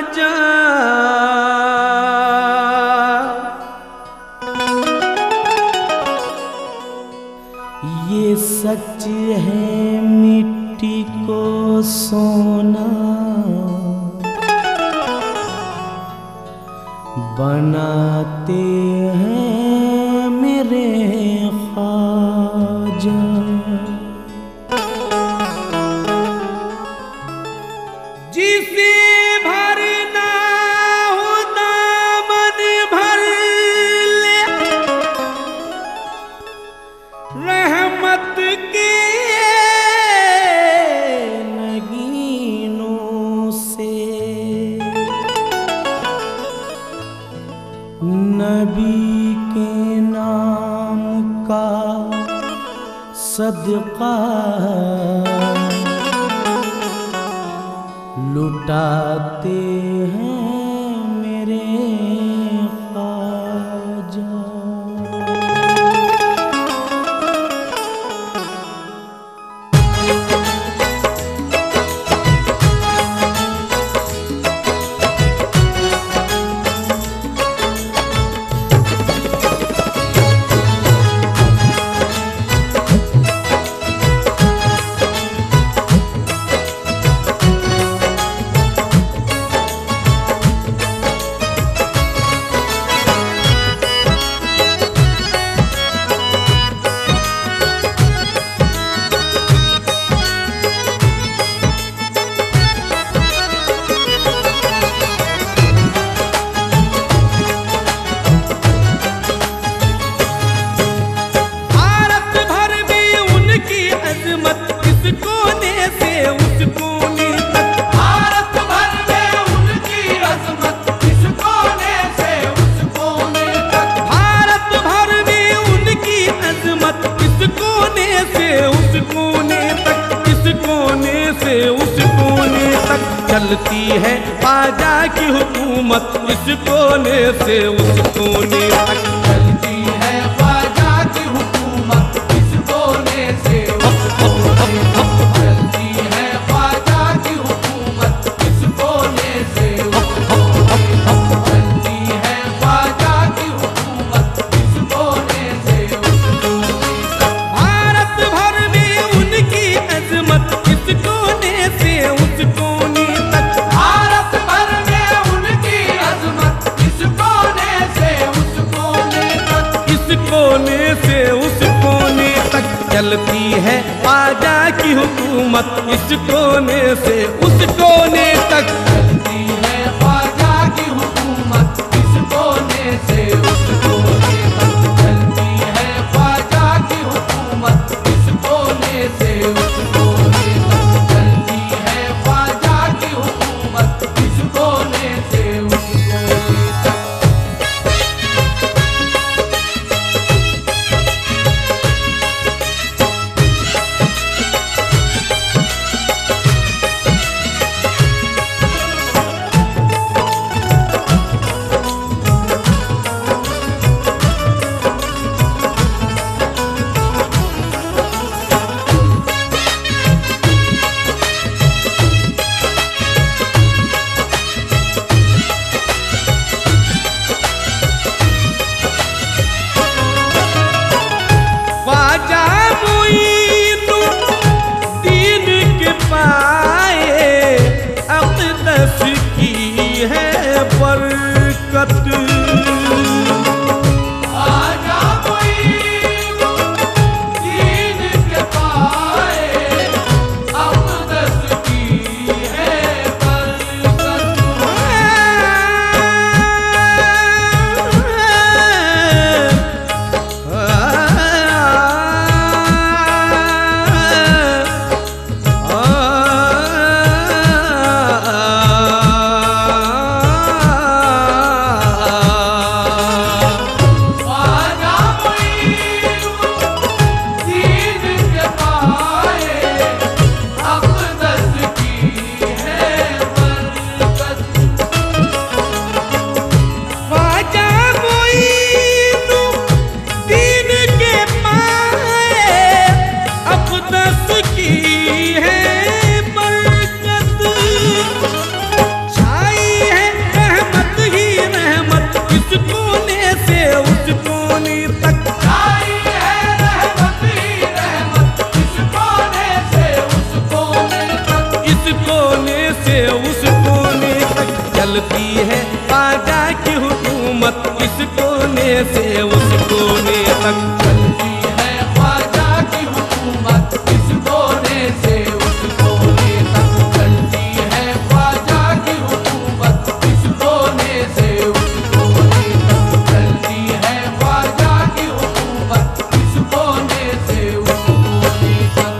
जा। ये सच है मिट्टी को सोना बनाते हैं मेरे ख्वाजा। जिसे भरना हो दामन भर ले रहमत के नगीनों से। नबी के नाम का सदका लुटाते हैं मेरे ख्वाजा। चलती है ख्वाजा की हुकूमत इस कोने से उस कोने तक। चलती है ख्वाजा की हुकूमत इस कोने से उस कोने तक। चलती है ख्वाजा की हुकूमत इस कोने से उस कोने तक। चलती है ख्वाजा की हुकूमत इस कोने से उस कोने तक। भारत भर में उनकी अजमत इस कोने से उस कोने तक। भारत भर में उनकी अजमत इस कोने से उस कोने तक। इस कोने से उस कोने तक चलती है ख्वाजा की हुकूमत इस कोने से उस कोने तक। चलती है ख्वाजा की हुकूमत इस कोने से उस कोने तक। चलती है ख्वाजा की हुकूमत इस कोने से उस कोने तक। चलती है ख्वाजा की हुकूमत इस कोने से उस कोने तक। ख्वाजा मुईनुद्दीन के पाए अक़दस की है बरकत। ख्वाजा मुईनुद्दीन के पाए अक़दस की है बरकत। चलती है ख्वाजा की हुकूमत इस कोने से उस कोने तक। चलती है ख्वाजा की हुकूमत इस कोने से उस कोने तक। चलती है ख्वाजा की हुकूमत इस कोने से उस कोने तक। चलती है ख्वाजा की हुकूमत इस कोने से उस कोने तक।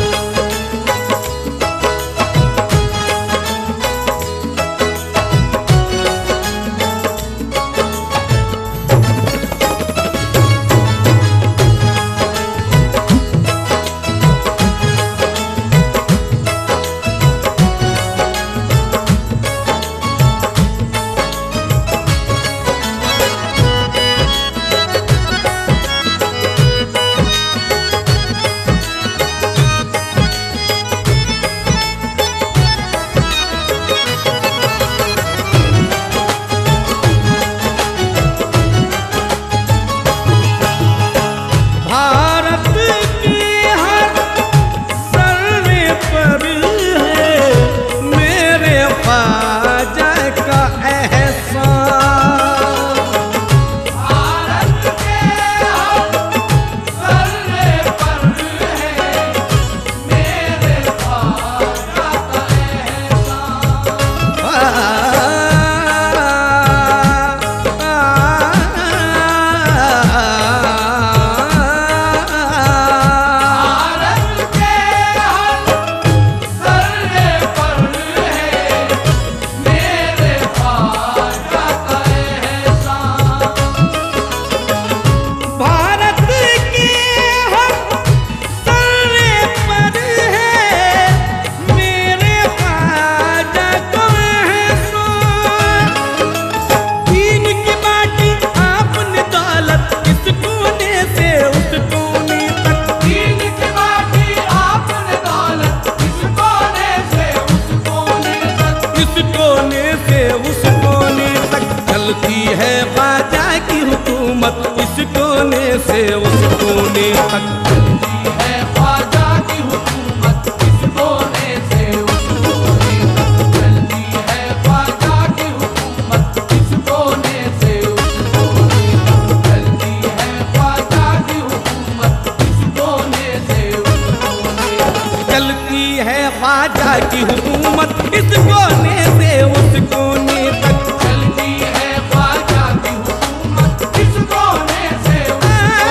चलती है ख्वाजा की हुकूमत इस कोने से उस कोने तक। चलती है ख्वाजा की हुकूमत इस कोने से उस कोने तक। चलती है ख्वाजा की हुकूमत इस कोने से उस कोने तक। चलती है ख्वाजा की हुकूमत इस कोने से उस कोने तक। चलती है ख्वाजा की हुकूमत इस कोने से उस कोने तक। चलती है ख्वाजा की हुकूमत इस कोने से उस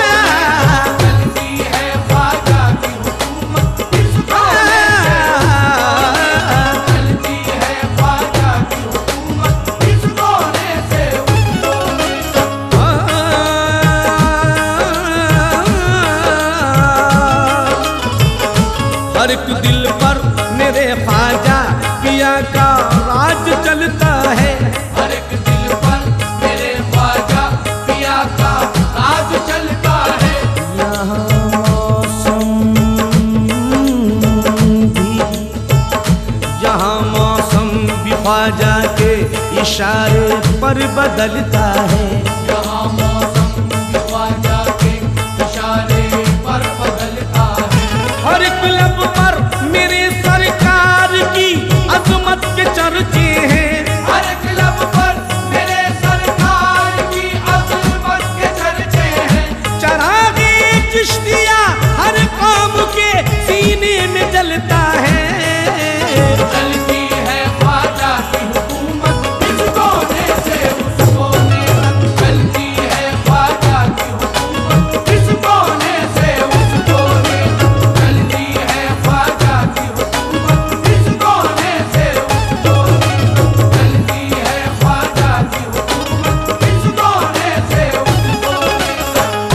हर एक दिल पर मेरे ख्वाजा पिया का राज चलता है। हर एक दिल पर मेरे ख्वाजा पिया का राज चलता है। यहाँ मौसम भी ख्वाजा के इशारे पर बदलता है। यहाँ मौसम भी ख्वाजा के इशारे पर बदलता है। हर एक लब पर मेरे सरकार की अजमत के चर्चे हैं। हर एक लब पर मेरे सरकार की अजमत के चर्चे हैं। चरागे चिश्तिया हर कौम के सीने में जलता है। चलती है ख्वाजा की हुकूमत इस कोने से उस कोने तक। चलती है ख्वाजा की हुकूमत इस कोने से उस कोने तक। चलती है ख्वाजा की हुकूमत इस कोने से उस कोने तक। चलती है ख्वाजा की हुकूमत इस कोने से उस कोने तक।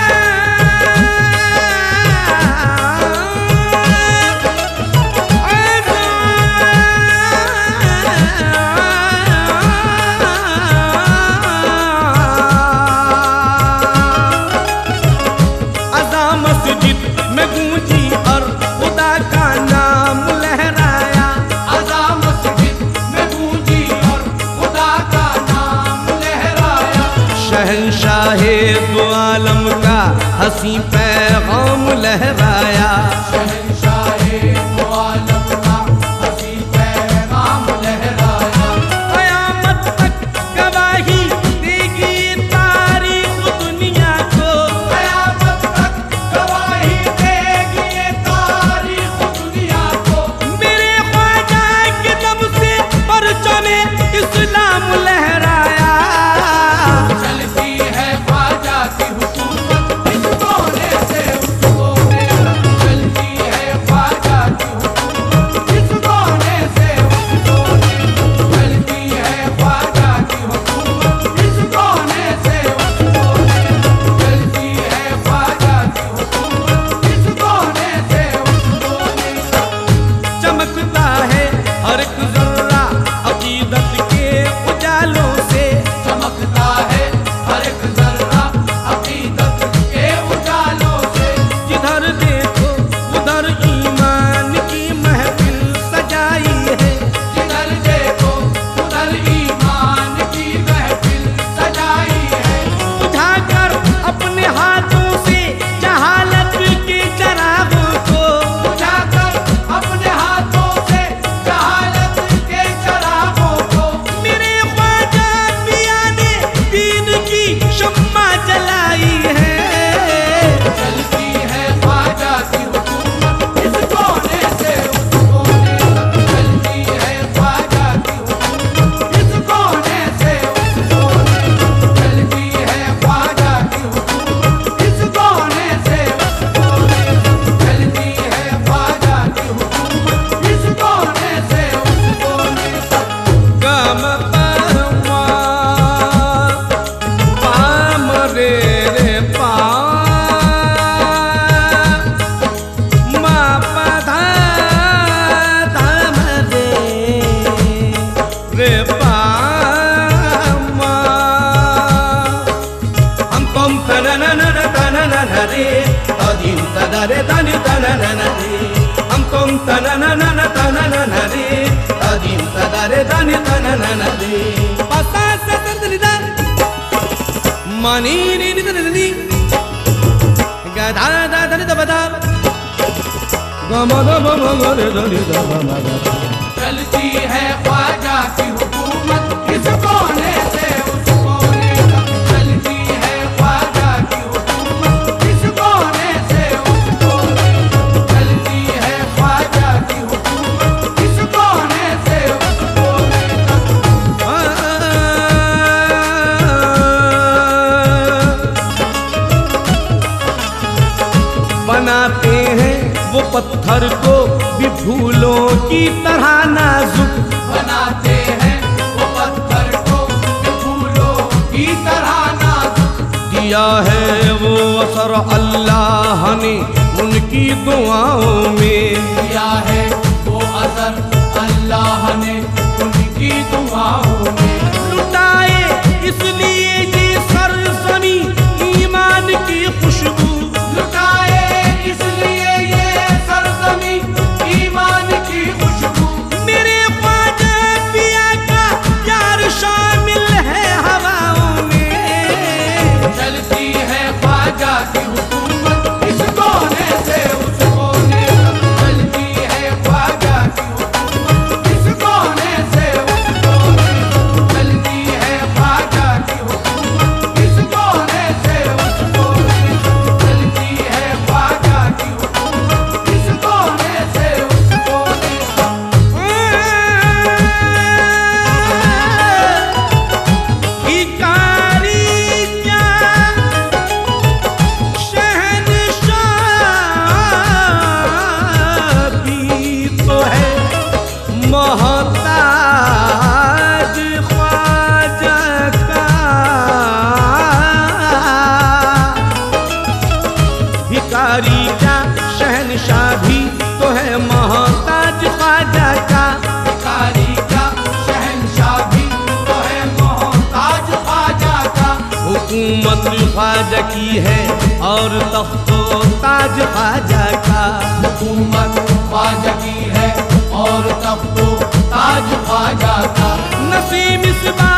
अज़ा मस्जिद में गूंजी और खुदा का नाम लहराया। अज़ा मस्जिद में गूंजी और खुदा का नाम लहराया। शहंशाहे दो आलम का हंसी पैगाम लहराया। शहंशाहे दो आलम का हंसी पैगाम लहराया। क़यामत तनननन तननन रे तदिम तदरे तनि तननन रे पसा सदनिदा मनी नि नि गदा दा दा दा बदा गम गम गम रे रे दा चलती है ख्वाजा की हुकूमत इस कोने से उस कोने तक। चलती है ख्वाजा की हुकूमत इस कोने से उस कोने तक। चलती है ख्वाजा की हुकूमत इस कोने से उस कोने तक। बनाते हैं वो पत्थर को भी फूलों की तरह नाजुक। बनाते हैं वो पत्थर को भी फूलों की तरह नाजुक। दिया है वो असर अल्लाह ने उनकी दुआओं में। दिया है वो असर अल्लाह ने उनकी दुआओं में। लुटाए इसलिए ये सरजमी ईमान की खुशबू। लुटाए इसलिए ये सरजमी ईमान की खुशबू। मेरे ख्वाजा पिया का प्यार शामिल है हवाओं में। चलती है ख्वाजा की हुकूमत इस कोने से उस कोने तक। चलती है ख्वाजा की हुकूमत इस कोने से उस कोने तक। चलती है ख्वाजा की हुकूमत इस कोने से उस कोने तक। चलती है ख्वाजा की हुकूमत इस कोने से उस कोने तक। भिखारी क्या शहंशाह भी तो है मोहताज ख्वाजा का। भिखारी क्या शहंशाह भी तो है मोहताज ख्वाजा का। भिखारी का शहंशाह भी तो है मोहताज ख्वाजा का। हुकूमत ख्वाजा की है और तख्तो ताज ख्वाजा का। हुकूमत ख्वाजा की है और तख्तो ताज ख्वाजा का। नसीब इस बात